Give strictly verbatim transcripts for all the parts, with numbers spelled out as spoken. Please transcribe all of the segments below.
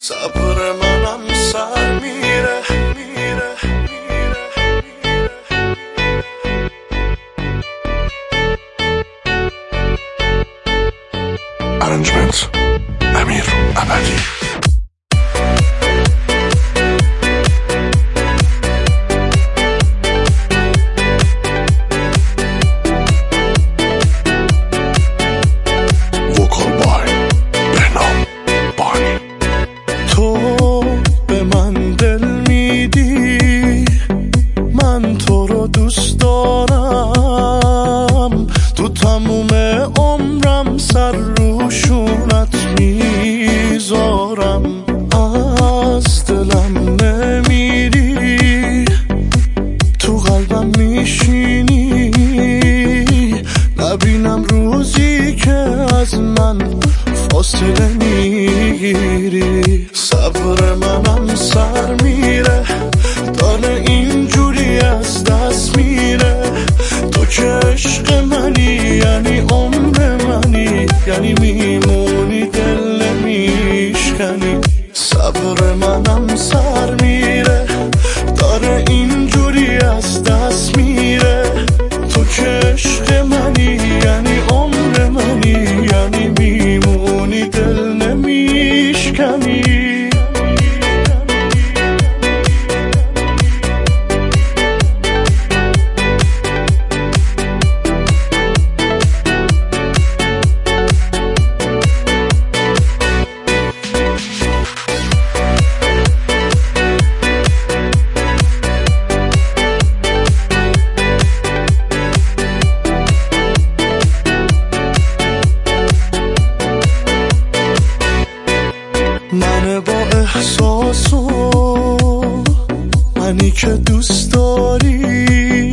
صبر منم سر میره میره ارنجمنت امیر ابدی. تو رو دوست دارم، تو تموم عمرم سر روشونت میذارم. از دلم نمیری، تو قلبم میشینی، نبینم روزی که از من فاصله میگیری. صبر منم سر میره، داره اینجوری از دست میره. تو که عشق منی، یعنی عمر منی، یعنی میمونی دل نمیشکنی. صبر منم سر میره، داره اینجوری از دست میره. تو که عشق منی، یعنی عمر منی، یعنی میمونی دل نمیشکنی. من با احساس و منی که دوست داری،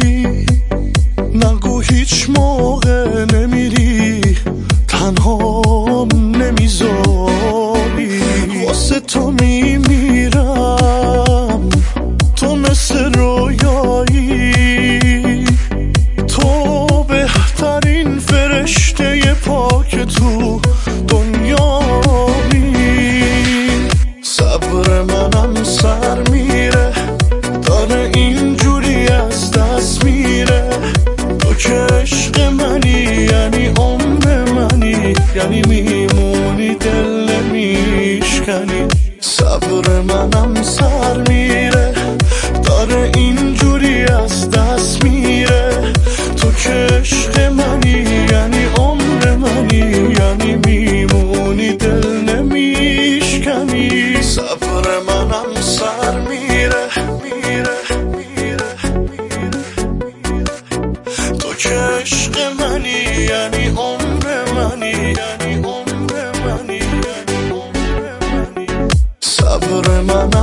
نگو هیچ موقع نمیری، تنهام نمیذاری. واسه تو میمیرم، تو مثل رویایی، تو بهترین فرشته پاک تو دنیا. صبر منم سر میره، داره اینجوری از دست میره. تو که عشق منی، یعنی عمر منی، یعنی میمونی دل نمیشکنی. صبر منم سر میره، داره اینجوری از دست میره. تو که عشق منی، یعنی عمر منی، یعنی میمونی دل نمیشکنی. صبر منم سر میره میره میره میره. تو که عشق منی، یعنی عمر منی، یعنی عمر منی، یعنی عمر منی. صبر منم